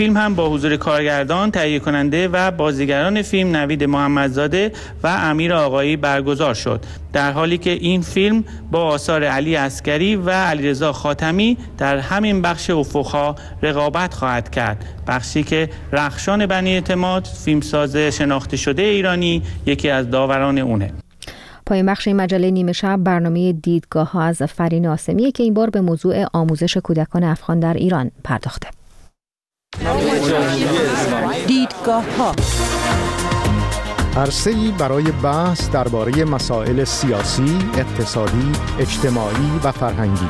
فیلم هم با حضور کارگردان، تهیه کننده و بازیگران فیلم نوید محمدزاده و امیر آقایی برگزار شد، در حالی که این فیلم با آثار علی عسگری و علیرضا خاتمی در همین بخش افق‌ها رقابت خواهد کرد. بخشی که رخشان بنی اعتماد، فیلمساز شناخته شده ایرانی، یکی از داوران اونه. پایان بخش این مجله نیمه شب برنامه دیدگاه ها از فرین آسمیه که این بار به موضوع آموزش کودکان افغان در ایران پرداخته. دیدگاه ها عرصه‌ای برای بحث درباره مسائل سیاسی، اقتصادی، اجتماعی و فرهنگی.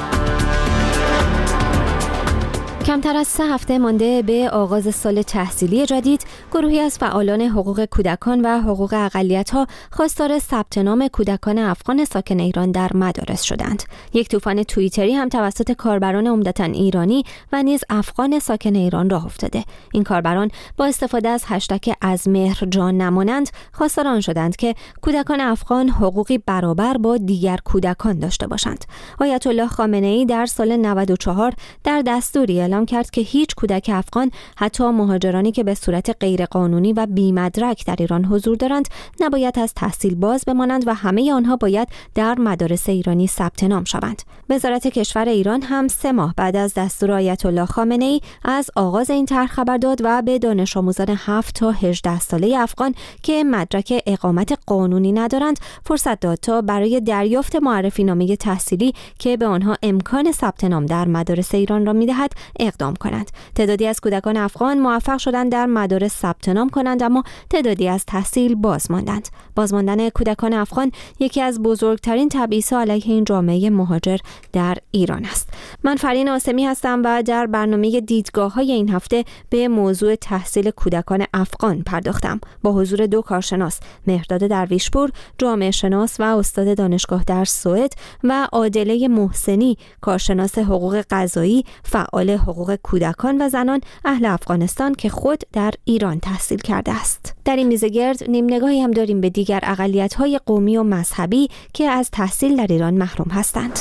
کمتر از 3 هفته مانده به آغاز سال تحصیلی جدید، گروهی از فعالان حقوق کودکان و حقوق اقلیت‌ها خواستار ثبت نام کودکان افغان ساکن ایران در مدارس شدند. یک طوفان توییتری هم توسط کاربران عمدتاً ایرانی و نیز افغان ساکن ایران راه افتاده. این کاربران با استفاده از هشتگ از مهر جان نمانند خواستار آن شدند که کودکان افغان حقوقی برابر با دیگر کودکان داشته باشند. آیت الله خامنه‌ای در سال 94 در دستوری اعلام کرد که هیچ کودک افغان، حتی مهاجرانی که به صورت غیرقانونی و بی‌مدرک در ایران حضور دارند، نباید از تحصیل باز بمانند و همه آنها باید در مدارس ایرانی ثبت نام شوند. وزارت کشور ایران هم 3 ماه بعد از دستور آیت الله خامنه‌ای از آغاز این طرح خبر داد و به دانش آموزان 7 تا 18 ساله افغان که مدرک اقامت قانونی ندارند فرصت داد تا برای دریافت معرفی نامه تحصیلی که به آنها امکان ثبت نام در مدارس ایران را می‌دهد اقدام کنند. تعدادی از کودکان افغان موفق شدند در مدارس ثبت نام کنند، اما تعدادی از تحصیل باز ماندند. بازماندن کودکان افغان یکی از بزرگترین تبعیض‌ها علیه این جامعه مهاجر در ایران است. من فرین آسمی هستم و در برنامه دیدگاه‌های این هفته به موضوع تحصیل کودکان افغان پرداختم با حضور 2 کارشناس، مهرداد درویشپور، جامعه شناس و استاد دانشگاه در سوئد، و عادله محسنی، کارشناس حقوق قضایی، فعال حقوق کودکان و زنان اهل افغانستان که خود در ایران تحصیل کرده است. در این میزگرد نیم نگاهی هم داریم به دیگر اقلیت‌های قومی و مذهبی که از تحصیل در ایران محروم هستند.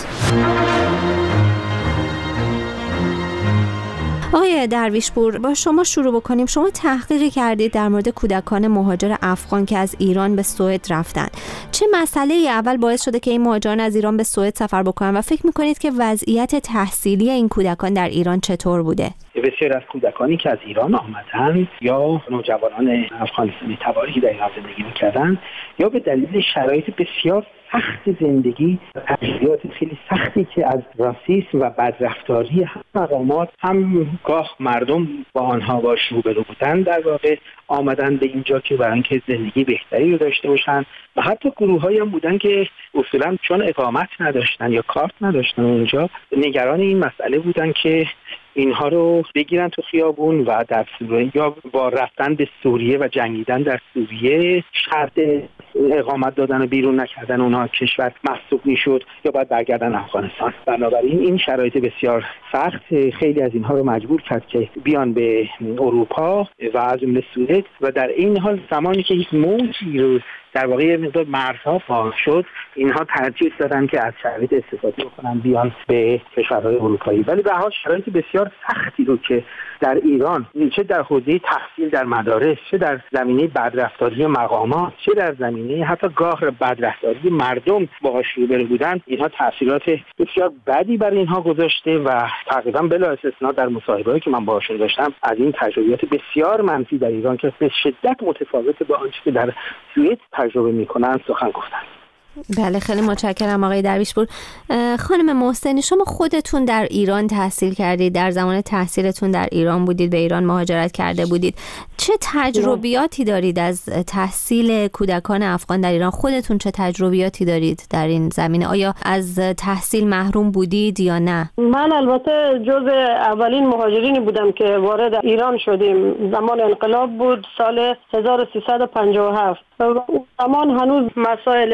آقای درویشپور، با شما شروع بکنیم. شما تحقیقی کردید در مورد کودکان مهاجر افغان که از ایران به سوئد رفتن. چه مسئله‌ای اول باعث شده که این مهاجران از ایران به سوئد سفر بکنن و فکر می‌کنید که وضعیت تحصیلی این کودکان در ایران چطور بوده؟ بسیار از کودکانی که از ایران آمدن یا نوجوانان افغانستانی تباری در ایران زندگی می‌کردند یا به دلیل شرایط بسیار سخت زندگی و تجربیات خیلی سختی که از راسیسم و بدرفتاری هم مقامات هم گاه مردم با آنها روبرو بودن، در واقع آمدن به اینجا که برای اینکه زندگی بهتری رو داشته باشن، و حتی گروه‌هایی هم بودن که اصولاً چون اقامت نداشتن یا کارت نداشتن اونجا، نگران این مسئله بودن که اینها رو بگیرن تو خیابون و در سوریه یا با رفتن به سوریه و جنگیدن در سوریه شرط اقامت دادن و بیرون نکردن اونها کشور مسدود میشد یا باید برگردن افغانستان. بنابراین این شرایط بسیار سخت خیلی از اینها رو مجبور کرد که بیان به اروپا و از جمله سوئد، و در این حال زمانی که هیچ موجی رو در واقع یه مقدار مرزها باز شد، اینها ترجیح دادن که از شرایط استفاده بکنن بیان به کشورهای اروپایی. ولی به هر حال شرایط بسیار سختی رو که در ایران چه در حوزه تحصیل در مدارس، چه در زمینه بدرفتاری مقامات، چه در زمینه حتی گاه بدرفتاری مردم باهاش روبرو بودن، اینها تاثیرات بسیار بدی برای اینها گذاشته و تقریبا بلا استثنا در مصاحبه‌ای که من باهاشون داشتم از این تجربیات بسیار منفی در ایران که به شدت متفاوت با آنچه که در سوئد تجربه میکنن سخن گفتن. بله، خیلی متشکرم آقای درویشپور. خانم محسنی، شما خودتون در ایران تحصیل کردید، در زمان تحصیلتون در ایران بودید، به ایران مهاجرت کرده بودید. چه تجربیاتی دارید از تحصیل کودکان افغان در ایران؟ خودتون چه تجربیاتی دارید در این زمینه؟ آیا از تحصیل محروم بودید یا نه؟ من البته جز اولین مهاجرینی بودم که وارد ایران شدیم. زمان انقلاب بود، سال 1357. و اون زمان هنوز مسائل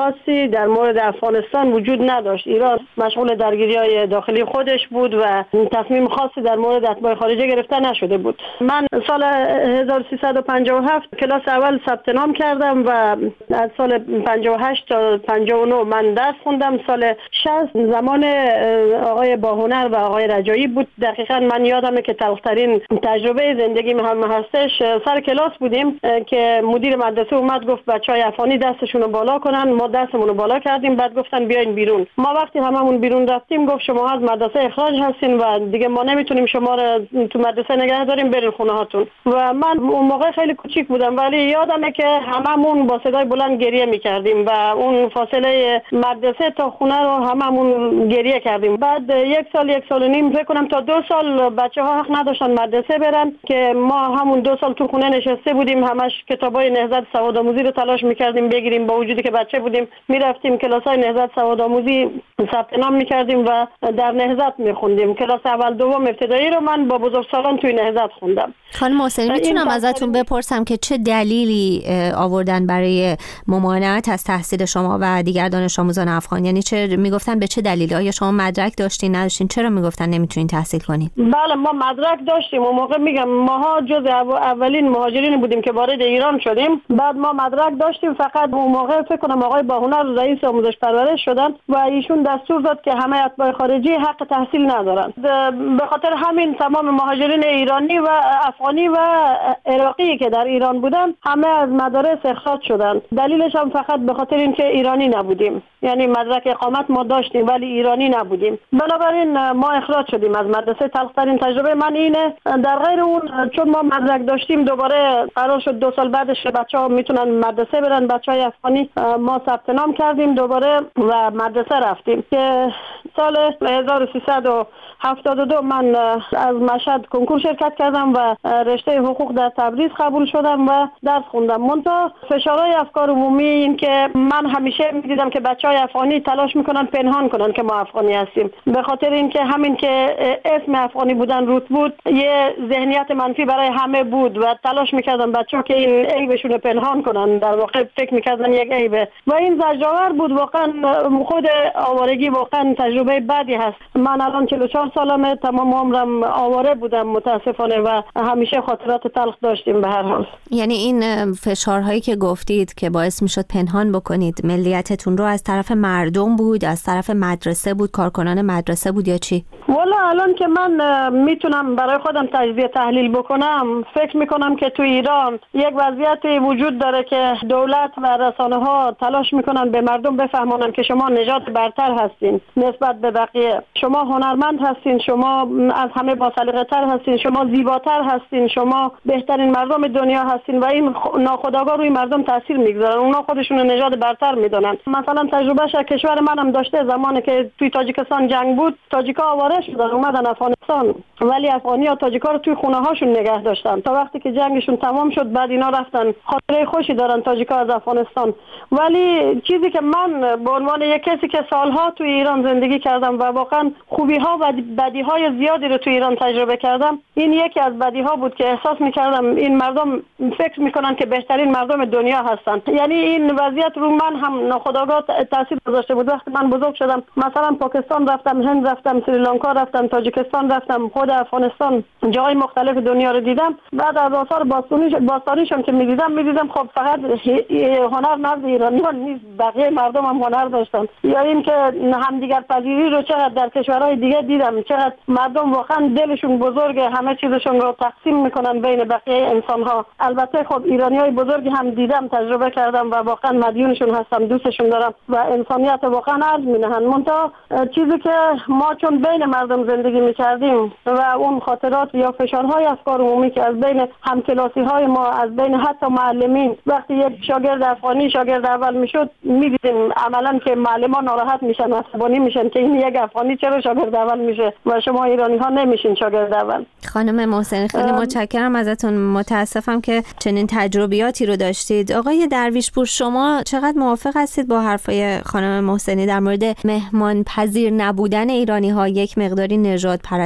خاصی در مورد افغانستان وجود نداشت. ایران مشغول درگیری‌های داخلی خودش بود و تصمیم خاصی در مورد اتباع خارجی گرفته نشده بود. من سال 1357 کلاس اول ثبت نام کردم و از سال 58 تا 59 من درس خوندم. سال 60 زمان آقای باهنر و آقای رجایی بود. دقیقاً من یادمه که تلخترین تجربه زندگی هم هستش. سر کلاس بودیم که مدیر مدرسه اومد گفت بچهای افغانی دستشون رو بالا کنن. ما دستمون رو بالا کردیم، بعد گفتن بیاین بیرون. ما وقتی هممون بیرون رفتیم گفت شما از مدرسه اخراج هستین و دیگه ما نمیتونیم شما رو تو مدرسه نگه داریم، برین خونه هاتون. و من اون موقع خیلی کوچیک بودم ولی یادمه که هممون با صدای بلند گریه میکردیم و اون فاصله مدرسه تا خونه رو هممون گریه کردیم. بعد یک سال و نیم فکر کنم تا 2 سال بچه‌ها حق نداشتن مدرسه برن که ما همون 2 سال تو خونه نشسته بودیم، همش کتابای نهضت سوادآموزی رو تلاش میکردیم بگیریم. با وجودی که بچه بودیم میرفتیم کلاسای نهضت سوادآموزی ثبت نام میکردیم و در نهضت میخوندیم. کلاس اول دوم ابتدایی رو من با بزرگسالان توی نهضت خوندم. خانم محسنی میتونم ازتون بپرسم که چه دلیلی آوردن برای ممانعت از تحصیل شما و دیگر دانش آموزان افغان؟ یعنی چه میگفتن به چه دلیلی؟ آیا شما مدرک داشتین نداشتین؟ چرا میگفتن نمیتونین تحصیل کنین؟ بله ما مدرک داشتیم. اون موقع میگم ماها جز اولین مهاجرین بودیم که وارد ایران شدیم. بعد ما مدرک داشتیم، فقط اون موقع فکر کنم آقای باهنر رئیس آموزش پرورش شدن و ایشون دستور داد که همه اتباع خارجی حق تحصیل ندارن. به خاطر همین تمام مهاجرین ایرانی و افغانی و عراقی که در ایران بودن همه از مدارس اخراج شدن. دلیلش هم فقط به خاطر اینکه ایرانی نبودیم. یعنی مدرک اقامت ما داشتیم ولی ایرانی نبودیم، بنابراین ما اخراج شدیم از مدرسه. تلخترین تجربه من اینه. در غیر اون چون ما مدرک داشتیم دوباره قرار شد 2 سال بعدش بچه‌ها میتونن مدرسه برن. بچه‌های افغانی ما ثبت نام کردیم دوباره و مدرسه رفتیم که سال 1372 من از مشهد کنکور شرکت کردم و رشته حقوق در تبریز قبول شدم و درس خوندم. منتها فشارهای افکار عمومی این که من همیشه می‌دیدم که بچه‌های افغانی تلاش میکنن پنهان کنن که ما افغانی هستیم، به خاطر اینکه همین که اسم افغانی بودن روت بود یه ذهنیت منفی برای همه بود و تلاش میکردن بچه‌ها که این عیبشون رو پنهان کنن. در واقع فکر میکردن یک عیبه و این زجرآور بود. واقعا خود آوارگی واقعا تجربه بدی هست. من الان 44 سالمه، تمام عمرم آواره بودم متاسفانه و همیشه خاطرات تلخ داشتیم. به هر حال یعنی این فشارهایی که گفتید که باعث میشد پنهان بکنید ملیتتون رو از طرف مردم بود، از طرف مدرسه بود، کارکنان مدرسه بود یا چی؟ والا الان که من میتونم برای خودم تجزیه تحلیل بکنم، فکر میکنم که تو ایران یک وضعیتی وجود داره که دولت و رسانه ها تلاش میکنن به مردم بفهمونن که شما نژاد برتر هستین نسبت به بقیه، شما هنرمند هستین، شما از همه با سلیقه تر هستین، شما زیباتر هستین، شما بهترین مردم دنیا هستین و این ناخودآگاه روی مردم تاثیر میگذارن. اونا خودشون نژاد برتر میدونن. مثلا تجربهش کشور منم داشته. زمانی که توی تاجیکستان جنگ بود تاجیکا آواره شدن اومدن افغانستان، ولی افغانی‌ها تاجیکا رو توی خونه هاشون نگه داشتن تا وقتی که جنگشون تمام شد. بعد اینا رفتن. خاطره خوشی دارن تاجیکا از افغانستان. ولی چیزی که من به عنوان یک کسی که سالها توی ایران زندگی کردم و واقعا خوبی‌ها و بدی‌های زیادی رو توی ایران تجربه کردم، این یکی از بدی‌ها بود که احساس می‌کردم این مردم فکر می‌کنن که بهترین مردم دنیا هستن. یعنی این وضعیت رو من هم ناخودآگاه تاثیر گذاشته بود. وقتی من بزرگ شدم مثلا پاکستان رفتم، هند رفتم، سریلانکا رفتم، تاجیکستان رفتم، خود افغانستان، جای مختلف دنیا رو دیدم. بعد از آثار باستانیشون که می‌دیدم خب فقط هنر نزد ایرانیان نیست، بقیه مردم هم هنر داشتن. یا این که همدیگر پذیری رو چقدر در کشورهای دیگه دیدم، چقدر مردم واقعا دلشون بزرگه، همه چیزشون رو تقسیم میکنن بین بقیه انسان‌ها. البته خب ایرانیای بزرگی هم دیدم، تجربه کردم و واقعا مدیونشون هستم، دوستشون دارم و انسانیت واقعا ارج می‌نهن. منتها چیزی که ما چون بین مردم زندگی می‌کردیم و اون خاطرات یا فشارهای افکار عمومی که از بین همکلاسی‌های ما، از بین حتی معلمین، وقتی یک شاگرد افغانی شاگرد اول میشد می‌دیدیم عملاً که معلمان ناراحت میشن، عصبانی میشن که این یک افغانی چرا شاگرد اول میشه و شما ایرانی‌ها نمیشین شاگرد اول. خانم محسنی خیلی متشکرم ازتون. متاسفم که چنین تجربیاتی رو داشتید. آقای درویشپور شما چقدر موافق هستید با حرفای خانم محسنی در مورد مهمان پذیر نبودن ایرانی‌ها، یک مقداری نژاد پرستی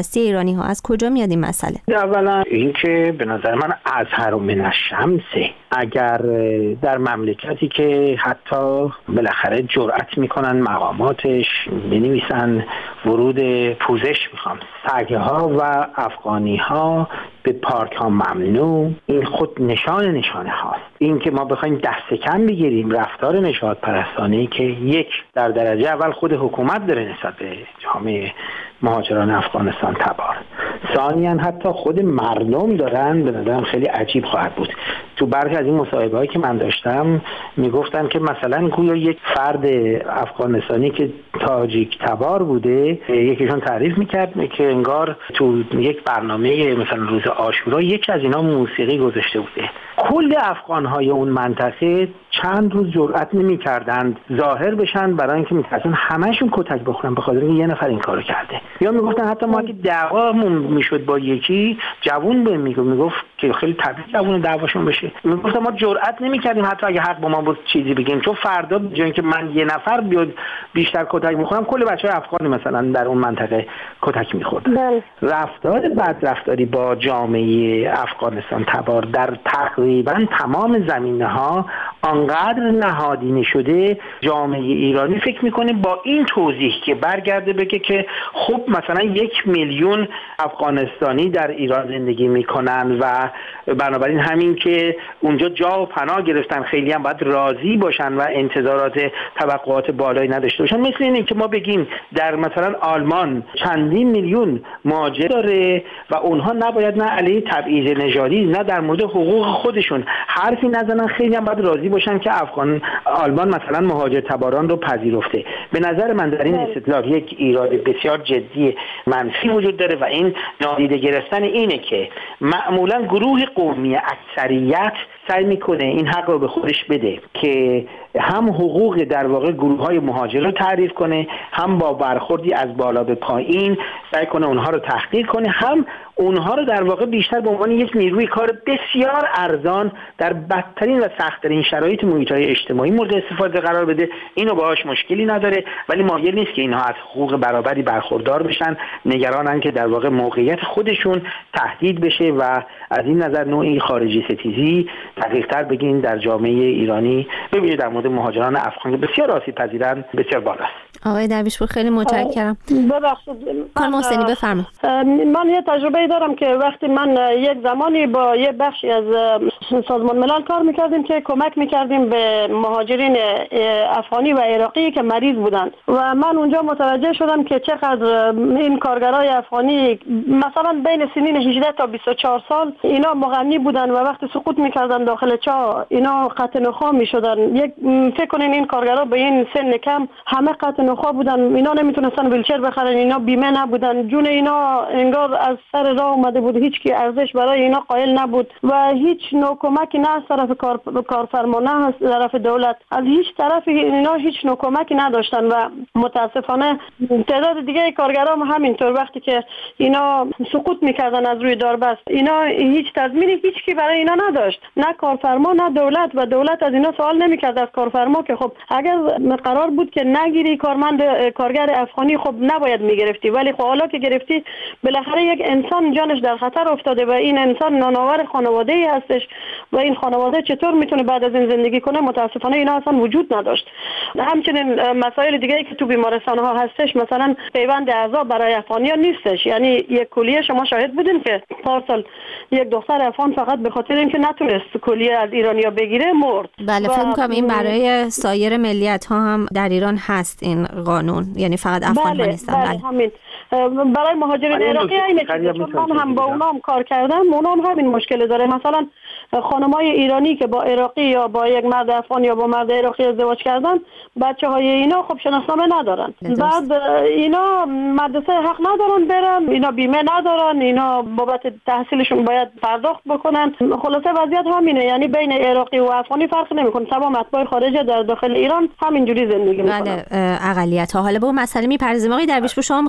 سیاسی ایرانی ها؟ از کجا میاد این مسئله؟ اولا اینکه به نظر من ازهر من الشمس، اگر در مملکتی که حتی بالاخره جرأت میکنن مقاماتش بنویسن ورود پوزش میخوام، سگ‌ها و افغانی‌ها به پارک ها ممنوع، این خود نشانه هاست. این که ما بخوایم دست کم بگیریم رفتار نژاد پرستانه‌ای که یک در درجه اول خود حکومت داره نسبت به جامعه مهاجران افغانستان تبار، ثانیاً حتی خود مردم دارن، به نظرم خیلی عجیب خواهد بود. تو برخی از این مصاحبه‌هایی که من داشتم میگفتن که مثلا گویا یک فرد افغانستانی که تاجیک تبار بوده، یکیشون تعریف میکرد که انگار تو یک برنامه مثلا روز عاشورا یکی از اینا موسیقی گذاشته بوده. کل افغان‌های اون منطقه چند روز جرئت نمی‌کردند ظاهر بشن، برای اینکه می‌خواستن همه‌شون کتک بخورن به خاطر اینکه یه نفر این کارو کرده. یا میگفتن حتی ما اگه دعوامون میشد با یکی جوون بهم میگفت که خیلی طبیعی جوون دعواشون بشه، میگفتن ما جرئت نمی‌کردیم حتی اگه حق با ما بود چیزی بگیم، چون فردا به جای اینکه من یه نفر بیاد بیشتر کتک می‌خورم، کل بچه‌های افغانی مثلا در اون منطقه کتک می‌خوردن. رفتار بدرفتاری با جامعه افغانستان تبار در تقریبا تمام زمینه‌ها آنقدر نهادینه شده، جامعه ایرانی فکر میکنه با این توضیح که برگرده بگه که خب مثلا 1 میلیون افغانستانی در ایران زندگی میکنن و بنابراین همین که اونجا جا و پناه گرفتن خیلی هم باید راضی باشن و انتظارات توقعات بالایی نداشته باشن. مثل اینه که ما بگیم در مثلا آلمان چندین میلیون مهاجر داره و اونها نباید نه علیه تبعیض نژادی نه در مورد حقوق خودشون حرفی نزنن، خیلی هم باید راضی باشن که آلمان مثلا مهاجر تباران رو پذیرفته. به نظر من در این استدلال یک ایراد بسیار جدی منفی وجود داره و این نادیده گرفتن اینه که معمولا گروه قومی اکثریت سعی میکنه این حق رو به خودش بده که هم حقوق در واقع گروه‌های مهاجر رو تعریف کنه، هم با برخوردی از بالا به پایین سعی کنه اونها رو تحقیر کنه، هم اونها رو در واقع بیشتر به عنوان یک نیروی کار بسیار ارزان در بدترین و سخت‌ترین شرایط محیط‌های اجتماعی مورد استفاده قرار بده. اینو باهاش مشکلی نداره، ولی مایل نیست که اینها از حقوق برابری برخوردار بشن، نگرانن که در واقع موقعیت خودشون تهدید بشه و از این نظر نوعی خارجی ستیزی دقیق‌تر بگین در جامعه ایرانی ببینید در مورد مهاجران افغان که بسیار آسیب پذیرن بسیار بالاست. آقای درویشپور خیلی متشکرم. ببخشید خانم حسینی بفرمایید. من یه تجربه دارم که وقتی من یک زمانی با یه بخشی از سازمان ملل کار میکردیم که کمک میکردیم به مهاجرین افغانی و عراقی که مریض بودند و من اونجا متوجه شدم که چقدر این کارگرای افغانی مثلا بین سنین 18 تا 24 سال اینا مغنی بودن و وقتی سقوط میکردن داخل چاه اینا قطع نخا میشدن. یک فکر کنین این کارگرا به این سن کم همه قطع نخا بودن، اینا نمیتونستن ویلچر بخرن، اینا بیمه نبودن، جون اینا انگار از سر راه اومده بود، هیچ کی ارزش برای اینا قائل نبود و هیچ نوع کمکی نه از طرف کارفرما نه از طرف دولت، از هیچ طرف اینا هیچ نوع کمکی نداشتن و متاسفانه تعداد دیگه کارگرا هم همینطور وقتی که اینا سقوط میکردن از روی داربست اینا هیچ تضمینی هیچ کی برای اینا نداشت، نه کارفرما نه دولت، و دولت از اینا سوال نمیکرد از کارفرما که خب اگر قرار بود که نگیری کارگر افغانی خب نباید میگرفتی، ولی خب حالا که گرفتی بالاخره یک انسان جانش در خطر افتاده و این انسان نانآور خانواده‌ای هستش و این خانواده چطور میتونه بعد از این زندگی کنه. متاسفانه اینا اصلا وجود نداشت. همچنین مسائل دیگه‌ای که تو بیمارستان‌ها هستش، مثلا پیوند اعضا برای افغانی‌ها نیستش. یعنی یک کلیه شما شاهد بودین که پارسال یک دختر افغان فقط به خاطر اینکه نتونست کلیه از ایرانیا بگیره مرد. بله فکر می‌کنم این برای سایر ملیت‌ها هم در ایران هست این قانون، یعنی فقط افغان‌ها نیستن. بله همین برای مهاجرین عراقی اینه که من هم با اونام کار کردم، اونام همین مشکل داره. مثلا خانمای ایرانی که با عراقی یا با یک مرد افغان یا با مرد عراقی ازدواج کردن، بچه‌های اینا خب شناسنامه ندارن، بعد اینا مدرسه حق ندارن برن، اینا بیمه ندارن، اینا بابت تحصیلشون باید پرداخت بکنن. خلاصه وضعیت همینه، یعنی بین عراقی و افغانی فرق نمیکنه، تمام اتباع خارجه در داخل ایران همینجوری زندگی میکنن. بله اقلیت‌ها. حالا به اون مسئله میپرزیم. آقای درویشپور شما می‌خواستین مثلا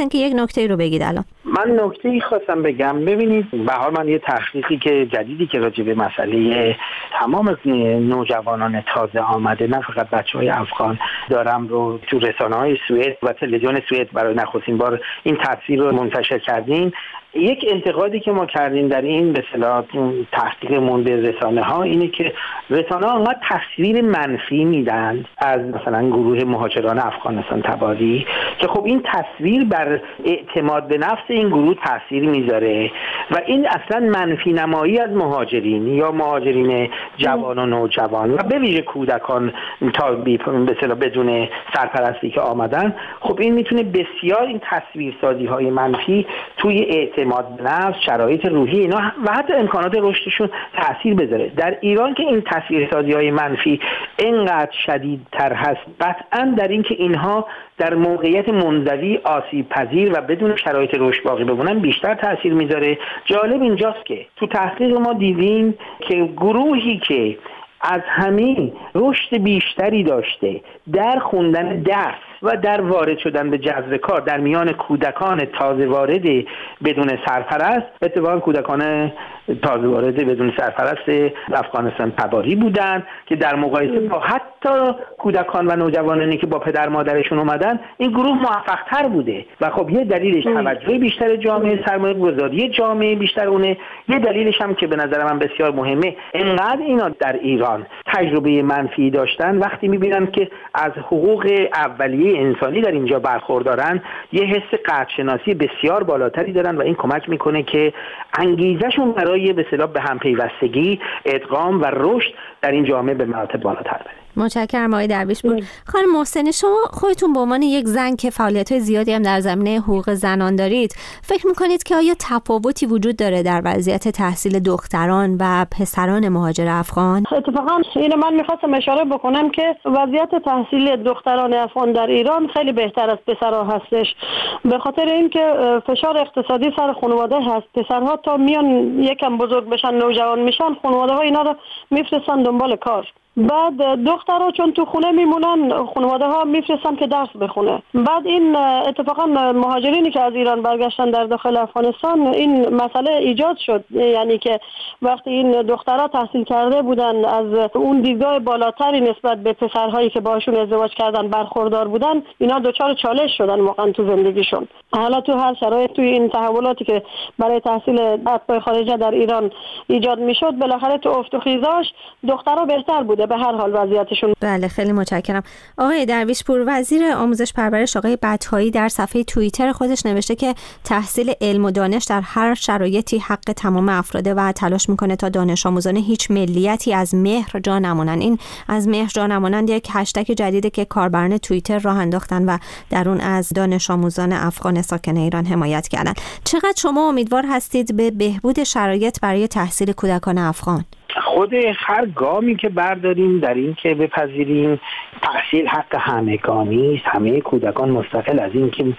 اینکه یک نکته رو بگید الان. من نکته‌ای خواستم بگم. ببینید به هر حال من یه تحقیقی که جدیدی که راجع به مسئله تمام نوجوانان تازه آمده، نه فقط بچه‌های افغان، دارم رو تو رسانه‌های سوئد و تلویزیون سوئد برای نخستین بار این تصویر رو منتشر کردیم. یک انتقادی که ما کردیم در این به اصطلاح تحقیقمون به رسانه‌ها اینه که رسانه‌ها انقدر تصویر منفی میدن از مثلا گروه مهاجران افغانستان تباری که خب این تصویر بر اعتماد به نفس این گروه تاثیر میذاره و این اصلا منفی نمایی از مهاجرین یا مهاجرین جوان و نوجوان و به ویژه کودکان تا به اصطلاح بدون سرپرستی که آمدن، خب این میتونه بسیار این تصویرسازی‌های منفی توی اعتماد به نفس، شرایط روحی اینا و حتی امکانات رشدشون تاثیر بذاره. در ایران که این تصویرسازی‌های منفی اینقدر شدیدتر هست، قطعاً در این که اینها در موقعیت منزوی، آسیب پذیر و بدون شرایط رشد باقی بمونن بیشتر تاثیر میذاره. جالب اینجاست که تو تحقیق ما دیدیم که گروهی که از همه رشد بیشتری داشته در خوندن درس و در وارد شدن به جذب کار در میان کودکان تازه وارد بدون سرپرست، اتفاقا کودکان تازه وارد بدون سرپرست افغانستان تباری بودن که در مقایسه با حتی کودکان و نوجوانانی که با پدر مادرشون اومدن این گروه موفق‌تر بوده و خب یه دلیلش توجه بیشتر جامعه، سرمایه‌گذاری جامعه بیشتر اونه. یه دلیلش هم که به نظر من بسیار مهمه، اینقدر اینا در ایران تجربه منفی داشتن، وقتی می‌بینن که از حقوق اولیه انسانی در اینجا برخوردارن، یه حس قدرشناسی بسیار بالاتری دارن و این کمک میکنه که انگیزشون برای به اصطلاح به هم پیوستگی، ادغام و رشد در این جامعه به مراتب بالاتر بره. متشکرم آقای درویشپور. خانم محسن، شما خودتون به عنوان یک زن که فعالیت‌های زیادی هم در زمینه حقوق زنان دارید، فکر می‌کنید که آیا تفاوتی وجود داره در وضعیت تحصیل دختران و پسران مهاجر افغان؟ اتفاقا اینو من می‌خواستم اشاره بکنم که وضعیت تحصیلی دختران افغان در ایران خیلی بهتر از پسرها هستش، به خاطر اینکه فشار اقتصادی سر خانواده هست. پسرها تا میان یکم بزرگ بشن، نوجوان میشن، خانواده‌ها اینا رو میفرستن دنبال کار. بعد دخترها چون تو خونه میمونن، خانواده ها میفرستن که درس بخونه. بعد این اتفاقا مهاجرینی که از ایران برگشتن در داخل افغانستان، این مسئله ایجاد شد، یعنی که وقتی این دخترها تحصیل کرده بودن از اون دیدگاه بالاتری نسبت به پسرهایی که باشون ازدواج کردن برخوردار بودن، اینا دچار چالش شدن واقعا تو زندگیشون. حالا تو هر شرایط، توی این تحولاتی که برای تحصیل اتباع خارجه در ایران ایجاد میشد، بالاخره تو افت و خیزاش دخترها بهتر بوده به هر حال وضعیتشون. بله، خیلی متشکرم. آقای درویشپور، وزیر آموزش پرورش آقای بطحایی در صفحه توییتر خودش نوشته که تحصیل علم و دانش در هر شرایطی حق تمام افراده و تلاش میکنه تا دانش آموزان هیچ ملیتی از مهر جا نمونن. این از مهر جا نمونن یک هشتگ جدیده که کاربران توییتر راه انداختن و در اون از دانش آموزان افغان ساکن ایران حمایت کردن. چقدر شما امیدوار هستید به بهبود شرایط برای تحصیل کودکان افغان؟ خود هر گامی که برداریم در این که بپذیریم تحصیل حق همگانی است، همه کودکان مستقل از این که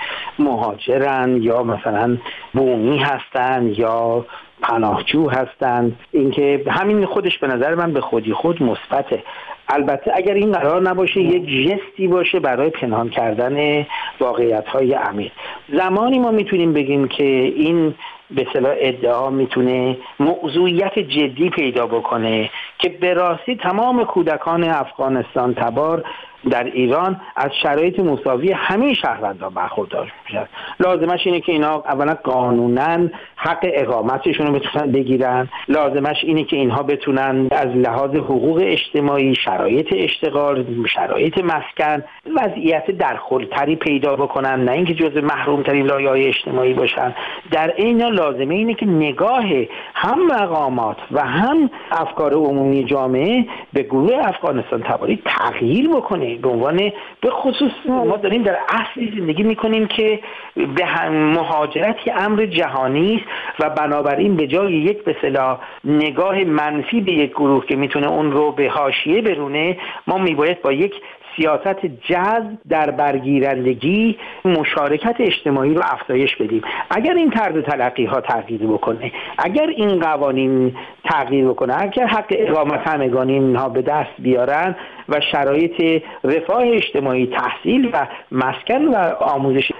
مهاجرن یا مثلا بومی هستن یا پناهجو هستن، اینکه همین خودش به نظر من به خودی خود مثبته. البته اگر این قرار نباشه یک جستی باشه برای پنهان کردن واقعیت‌های عمیق، زمانی ما میتونیم بگیم که این به اصطلاح ادعا میتونه موضوعیت جدی پیدا بکنه که به راستی تمام کودکان افغانستان تبار در ایران از شرایط مساوی همه شهروندان برخوردار میشن. لازمش اینه که اینا اولا قانونا حق اقامتشون رو بتونن بگیرن، لازمش اینه که اینها بتونن از لحاظ حقوق اجتماعی، شرایط اشتغال، شرایط مسکن وضعیت درخورتری پیدا بکنن، نه اینکه جزو محرومترین لایه‌های اجتماعی باشن. در این لازمه اینه که نگاه هم مقامات و هم افکار عمومی جامعه به گروه افغانستان تباری تغییر بکنه. به عنوان به خصوص ما داریم در عصری زندگی میکنیم که به مهاجرت امر جهانی است و بنابراین به جای یک به اصطلاح نگاه منفی به یک گروه که میتونه اون رو به حاشیه برونه، ما میباید با یک سیاست جذب در برگیرندگی مشارکت اجتماعی رو افزایش بدیم. اگر این طرز تلقی ها تغییر بکنه، اگر این قوانین تغییر بکنه، اگر حق اقامت همگانی اینها به دست بیارن و شرایط رفاه اجتماعی، تحصیل و مسکن و آموزش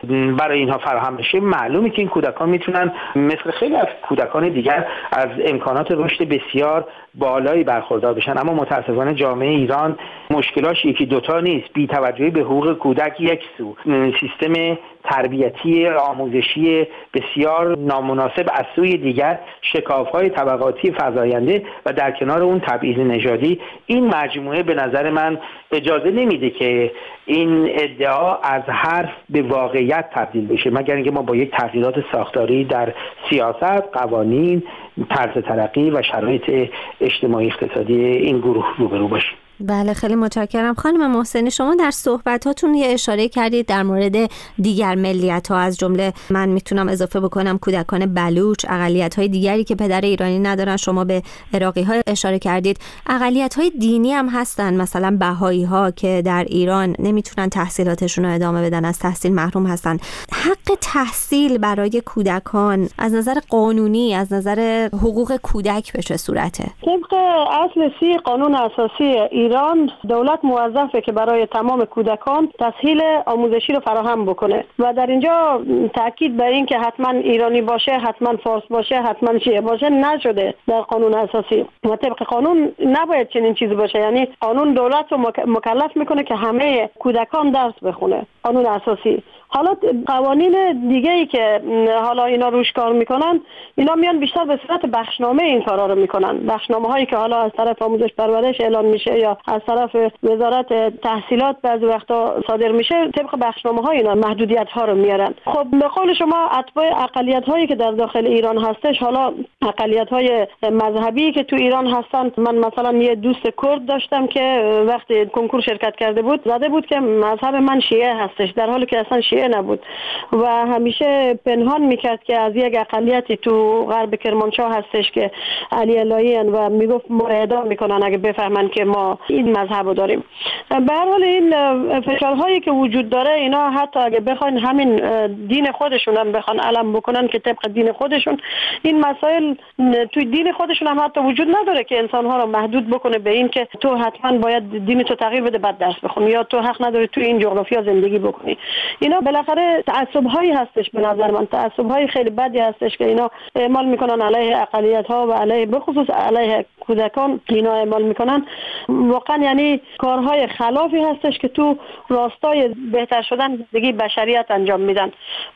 برای اینها فراهم بشه، معلومه که این کودکان میتونن مثل خیلی از کودکان دیگر از امکانات رشد بسیار بالایی برخوردار بشن. اما متاسفانه جامعه ایران مشکلاش یکی دوتا نیست. بی‌توجهی به حقوق کودک یک سو، سیستم تربیتی آموزشی بسیار نامناسب از سوی دیگر، شکاف‌های طبقاتی فزاینده و در کنار اون تبعیض نژادی، این مجموعه به نظر من اجازه نمیده که این ادعا از حرف به واقعیت تبدیل بشه، مگر اینکه ما با یک تغییرات ساختاری در سیاست، قوانین، طرز ترقی و شرایط اجتماعی اقتصادی این گروه روبرو باشیم. بله، خیلی متشکرم. خانم محسنی، شما در صحبتاتون یه اشاره کردید در مورد دیگر ملیت‌ها، از جمله من میتونم اضافه بکنم کودکان بلوچ، اقلیت‌های دیگری که پدر ایرانی ندارن. شما به عراقی‌ها اشاره کردید. اقلیت‌های دینی هم هستن، مثلا بهائی‌ها که در ایران نمیتونن تحصیلاتشون رو ادامه بدن، از تحصیل محروم هستن. حق تحصیل برای کودکان از نظر قانونی، از نظر حقوق کودک به چه صورته؟ طبق اصل 30 قانون اساسی ایران، دولت موظفه که برای تمام کودکان تسهیل آموزشی رو فراهم بکنه و در اینجا تاکید بر این که حتما ایرانی باشه، حتما فارس باشه، حتما شیعه باشه نشده در قانون اساسی و طبق قانون نباید چنین چیزی باشه. یعنی قانون دولت رو مکلف میکنه که همه کودکان درس بخونه، قانون اساسی. حالا قوانین دیگه ای که حالا اینا روش کار میکنن، اینا میان بیشتر به صورت بخشنامه این کارا رو میکنن. بخشنامه هایی که حالا از طرف آموزش پرورش اعلان میشه یا از طرف وزارت تحصیلات بعضی وقتا صادر میشه، طبق بخشنامه ها اینا محدودیت ها رو میارن. خب به قول شما اتباع اقلیت هایی که در داخل ایران هستش، حالا اقلیت های مذهبی که تو ایران هستن، من مثلا یه دوست کرد داشتم که وقتی کنکور شرکت کرده بود زده بود که مذهب من شیعه هستش، در حالی که اصلا شیعه نبود و همیشه پنهان میکرد که از یک اقلیتی تو غرب کرمانشاه هستش که علی اللهی و میگفت ما اعدام میکنن اگه بفهمن که ما این مذهب رو داریم. به هر حال این فشارهایی که وجود داره، اینا حتی اگه بخواین همین دین خودشون هم بخوان علم بکنن که طبق دین خودشون، این مسائل توی دین خودشون هم حتی وجود نداره که انسانها رو محدود بکنه به این که تو حتما باید دین تو تغییر بده بعد درس بخونی یا تو حق نداری تو این جغرافیا زندگی بکنی. اینا بالاخره تعصب‌هایی هستش، به نظر من تعصب‌های خیلی بدی هستش که اینا اعمال میکنن علیه اقلیت‌ها و علیه به خصوص علیه کودکان اینا اعمال میکنن. واقعا یعنی کارهای خلافی هستش که تو راستای بهتر شدن زندگی بشریت انجام میدن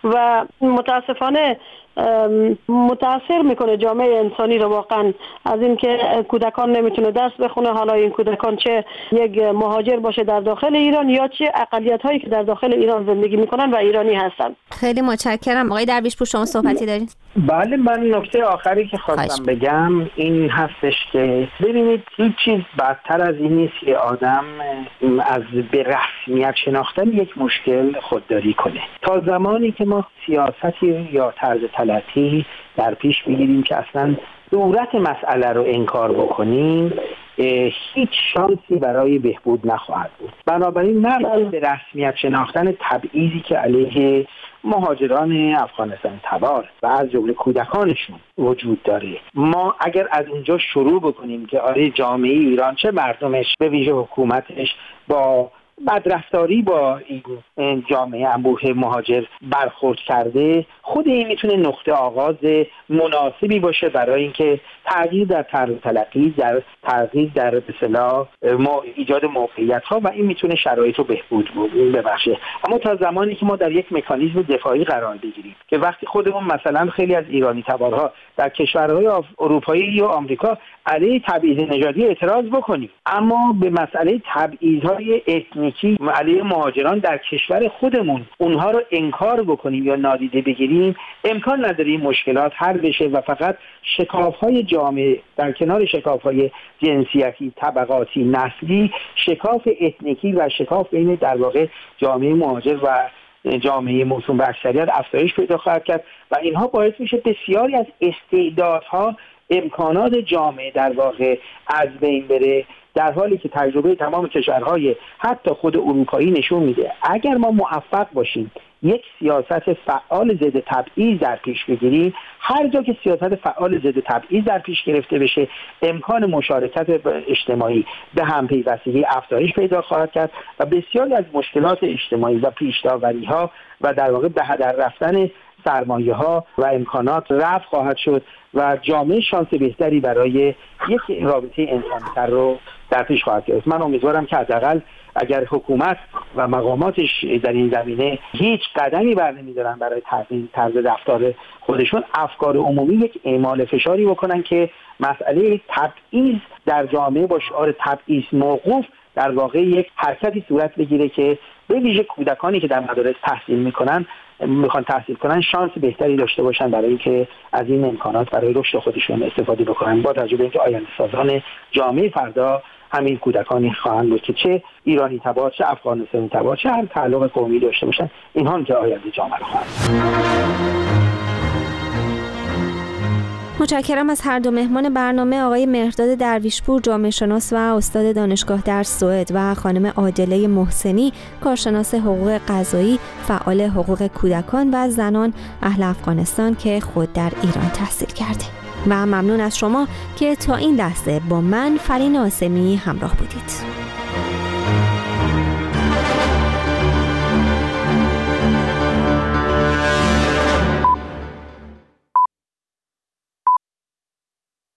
و متاسفانه متاثر میکنه جامعه انسانی رو واقعا از این که کودکان نمیتونه درس بخونه. حالا این کودکان چه یک مهاجر باشه در داخل ایران یا چه اقلیت هایی که در داخل ایران زندگی میکنن و ایرانی هستن. خیلی متشکرم. آقای درویشپور، شما صحبتی دارید؟ بله، من نکته آخری که خواستم بگم این هستش که ببینید هیچ چیز بدتر از این نیست که آدم از به رسمیت شناختن یک مشکل خودداری کنه. تا زمانی که ما سیاستی یا طرز تلقی در پیش بگیریم که اصلا صورت مسئله رو انکار بکنیم، هیچ شانسی برای بهبود نخواهد بود. بنابراین نه به رسمیت شناختن تبعیضی که علیه مهاجران افغانستان تبار و از جمله کودکانشون وجود داره، ما اگر از اونجا شروع بکنیم که آره جامعه ایران چه مردمش به ویژه حکومتش با بدرفتاری با این جامعه انبوه مهاجر برخورد کرده، خود این میتونه نقطه آغاز مناسبی باشه برای اینکه تغییر در طرز تلقی، در تغییر در به اصطلاح ایجاد موقعیت ها و این میتونه شرایط رو بهبود ببخشه. اما تا زمانی که ما در یک مکانیزم دفاعی قرار بگیریم که وقتی خودمون مثلا خیلی از ایرانی تبارها در کشورهای اروپایی یا آمریکا علیه تبعیض نژادی اعتراض بکنیم، اما به مسئله تبعیض‌های اتنیکی علیه مهاجران در کشور خودمون اونها رو انکار بکنیم یا نادیده بگیریم، امکان نداره این مشکلات حل بشه و فقط شکاف‌های جامعه در کنار شکاف‌های جنسیتی، طبقاتی، نسلی، شکاف اتنیکی و شکاف بین در واقع جامعه مهاجر و جامعه موسوم به اکثریت افزایش پیدا خواهد کرد و اینها باعث میشه بسیاری از استعدادها، امکانات جامعه در واقع از بین بره، در حالی که تجربه تمام کشورهای حتی خود اروپایی نشون میده اگر ما موفق باشیم یک سیاست فعال ضد تبعیض در پیش بگیریم، هر جا که سیاست فعال ضد تبعیض در پیش گرفته بشه امکان مشارکت اجتماعی به همپیوستگی افزایش پیدا خواهد کرد و بسیاری از مشکلات اجتماعی و پیش‌داوری‌ها و در واقع به هدر رفتن سرمایه‌ها و امکانات رفع خواهد شد و جامعه شانس بهتری برای یک رابطه انسانی‌تر رو در پیش خواهد گرفت. من امیدوارم که حداقل اگر حکومت و مقاماتش در این زمینه هیچ قدمی برنمی‌دارن برای تغییر طرز رفتار خودشون، افکار عمومی یک اعمال فشاری بکنن که مسئله تبعیض در جامعه با شعار تبعیض موقوف در واقع یک حرکتی صورت بگیره که به ویژه کودکانی که در مدارس میخوان تحصیل کنن شانس بهتری داشته باشن برای اینکه از این امکانات برای رشد خودشون استفاده بکنن، با توجه به اینکه آینده سازان جامعه فردا همین کودکانی خواهند بود که چه ایرانی تبار، چه افغانستانی تبار، چه هر تعلق قومی داشته باشن، اینها که آینده جامعه خواهند. متشکرم از هر دو مهمان برنامه، آقای مهرداد درویشپور، جامعه شناس و استاد دانشگاه در سوئد، و خانم عادله محسنی، کارشناس حقوق قضایی، فعال حقوق کودکان و زنان اهل افغانستان که خود در ایران تحصیل کرده. و ممنون از شما که تا این لحظه با من فرین آسمی همراه بودید.